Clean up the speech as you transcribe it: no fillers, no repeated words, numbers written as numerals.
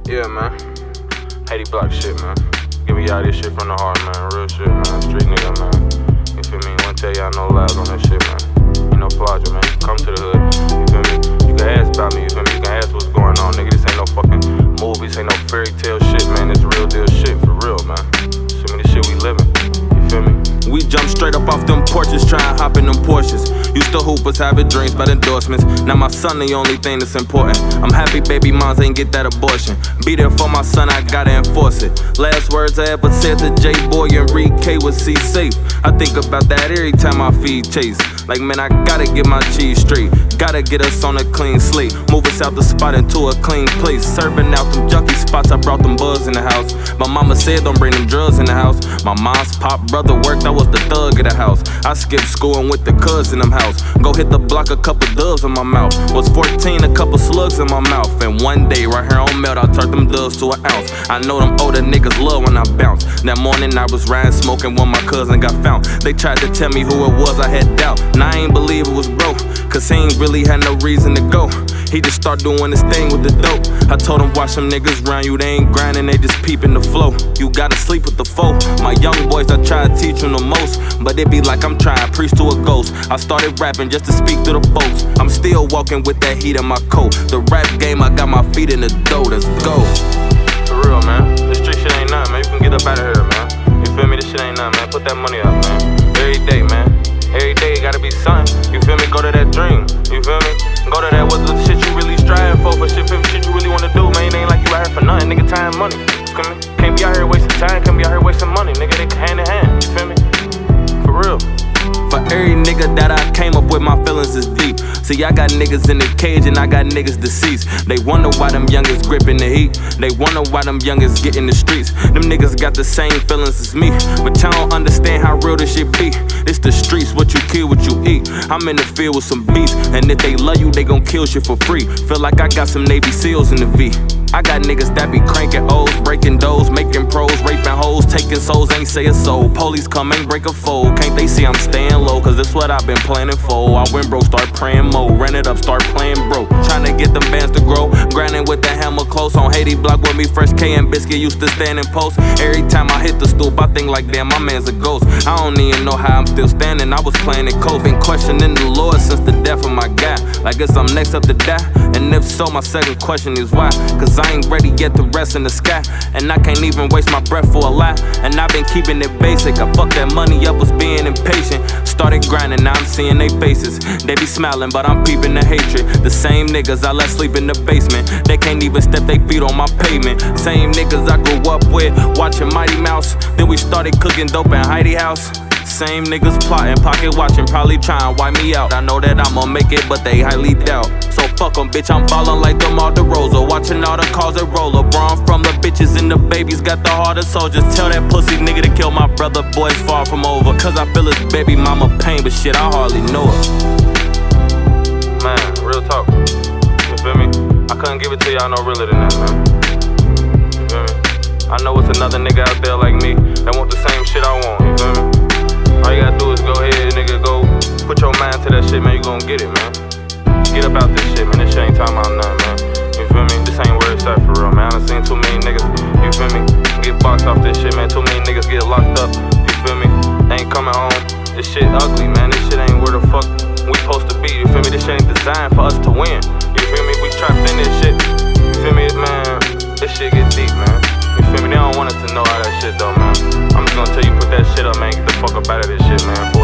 Yeah, man. Haiti block shit, man. Giving y'all this shit from the heart, man. Real shit, man. Street nigga, man. You feel me? Wanna tell y'all no lies on that shit, man. You know, Flaja, man. You come to the hood. You feel me? You can ask about me. You feel me? You can ask what's going on, nigga. This ain't no fucking movies. Ain't no fairy tale shit, man. It's real deal shit, for real, man. So many shit we living. You feel me? We jump straight up off them porches, try and hop in them Porsches. Used to hoopers, having dreams about endorsements. Now my son the only thing that's important. I'm happy baby moms ain't get that abortion. Be there for my son, I gotta enforce it. Last words I ever said to J-Boy and Reed K was see safe. I think about that every time I feed Chase. Like man, I gotta get my cheese straight. Gotta get us on a clean slate. Move us out the spot into a clean place. Serving out them junkie spots, I brought them bugs in the house. My mama said don't bring them drugs in the house. My mom's pop brother worked, I was the thug of the house. I skipped school and went to cuz in them house. Go hit the block, a couple doves in my mouth. Was 14, a couple slugs in my mouth. And one day, right here on Melt, I turned them doves to an ounce. I know them older niggas love when I bounce. That morning I was riding smoking when my cousin got found. They tried to tell me who it was, I had doubt. Now I ain't believe it was bro, cause he ain't really had no reason to go. He just start doing his thing with the dope. I told him watch them niggas round you, they ain't grinding, they just peeping the flow. You gotta sleep with the foe. My young boys, I try to teach them the most, but it be like I'm trying to preach to a ghost. I started rapping just to speak to the folks. I'm still walking with that heat in my coat. The rap game, I got my feet in the dough, let's go. For real, man. This street shit ain't nothing, man. You can get up out of here, man. You feel me? This shit ain't nothing, man. Put that money up, man. Every day, man. Every day, it gotta be something. You feel me? Go to that dream. You feel me? Go to that, what's the shit you really striving for shit you really wanna do, man. It ain't like you out here for nothing, nigga. Time, money. You feel me? Can't be out here wasting time, can't be out here wasting money, nigga. They hand in hand. You feel me? For real. For every nigga that I came up with, my feelings is deep. See, I got niggas in the cage and I got niggas deceased. They wonder why them youngest gripping the heat. They wonder why them youngest get in the streets. Them niggas got the same feelings as me, but y'all don't understand how real this shit be. It's the streets, what you kill, what you eat. I'm in the field with some beats, and if they love you, they gon' kill shit for free. Feel like I got some Navy SEALs in the V. I got niggas that be cranking O's, breaking doors, making pros, raping hoes, taking souls, ain't say a soul. Police come and break a fold. Can't they see I'm staying low? Cause this what I've been planning for. I went broke, start praying more. Ran it up, start playing broke. Tryna get them bands to grow. Grinding with the hammer close. On Haiti block with me, fresh K and Biscuit used to stand in post. Every time I hit the stoop, I think like damn, my man's a ghost. I don't even know how I'm still standing. I was playing it cold. Been questioning the Lord since the death of my guy. Like guess I'm next up to die. And if so, my second question is why? Cause I ain't ready yet to rest in the sky. And I can't even waste my breath for a lie. And I've been keeping it basic. I fucked that money up, was being impatient. Started grinding, now I'm seeing they faces. They be smiling, but I'm peeping the hatred. The same niggas I let sleep in the basement. They can't even step their feet on my pavement. Same niggas I grew up with, watching Mighty Mouse. Then we started cooking dope in Heidi House. Same niggas plotting, pocket watching, probably trying to wipe me out. I know that I'ma make it, but they highly doubt. So fuck 'em, bitch, I'm ballin' like DeMar DeRozan. Watching all the cars that roll. LeBron from the bitches and the babies got the heart of soldiers. Tell that pussy nigga to kill my brother, boys far from over. Cause I feel his baby mama pain, but shit, I hardly know her. Man, real talk. You feel me? I couldn't give it to y'all no realer than that, man. You feel me? I know it's another nigga out there like me that want the same shit I want, you feel me? All you gotta do is go ahead, nigga, go put your mind to that shit, man, you gon' get it, man. Get up out this shit, man, this shit ain't talking about nothing, man. You feel me? This ain't where it's at for real, man. I done seen too many niggas, you feel me, get boxed off this shit, man. Too many niggas get locked up, you feel me? They ain't coming home. This shit ugly, man. This shit ain't where the fuck we supposed to be, you feel me? This shit ain't designed for us to win, you feel me? We trapped in this shit, you feel me, man? This shit get deep, man. You feel me? They don't want us to know how that shit though, man. I'm just gonna tell you, put that shit up, man. Get the fuck up out of this shit, man.